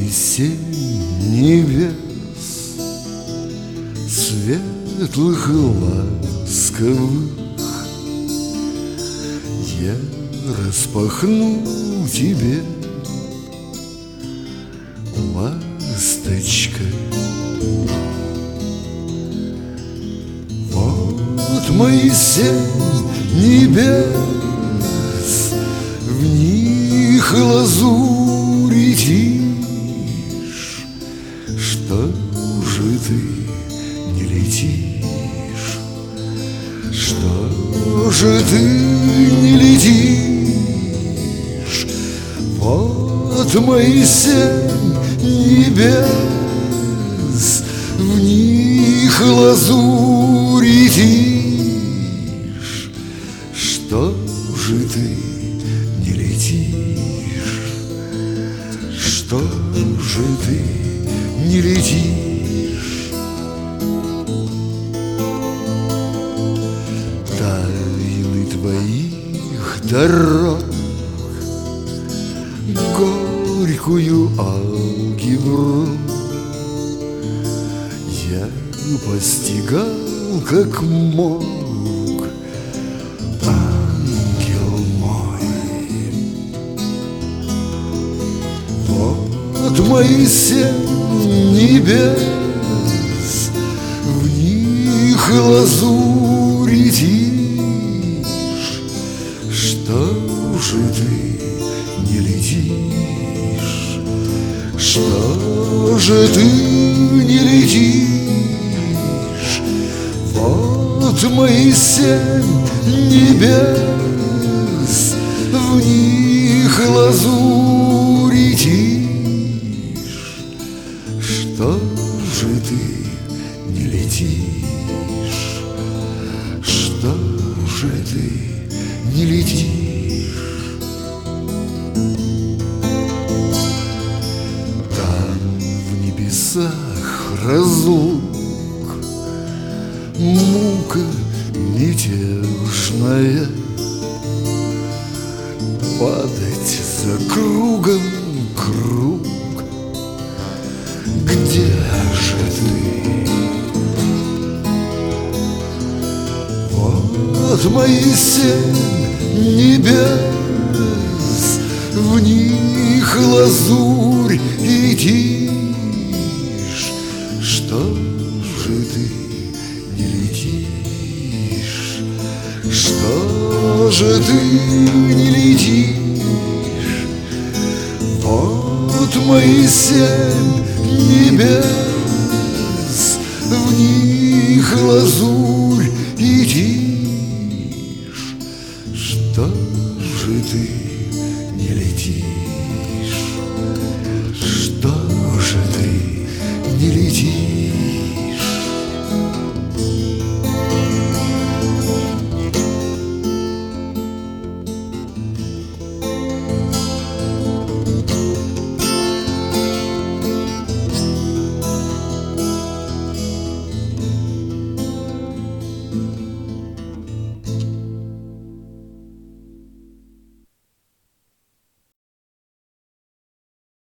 семь небес, светлых и ласковых, я распахну тебе, ласточка. Вот мои семь небес, в них лазурь и тишь. Что же ты не летишь? Что же ты не летишь? Вот мои семь небес, в них лазурь и тишь. Что же ты не летишь? Что же ты не летишь? Тайны твоих дорог, горькую алгебру я постигал, как мог, ангел мой. Вот мои семь небес, в них лазурь и тишь. Что же ты не летишь? Что же ты не летишь? Вот мои семь небес, в них лазурь и тишь. Что же ты не летишь? Что же ты не летишь? Там в небесах разлук мука мятежная, падать за кругом круг. Где же ты? Вот мои семь небес, в них лазурь и тишь. Что же ты не летишь? Что же ты не летишь? Вот мои семь небес, в них лазурь и тишь. Что же ты не летишь?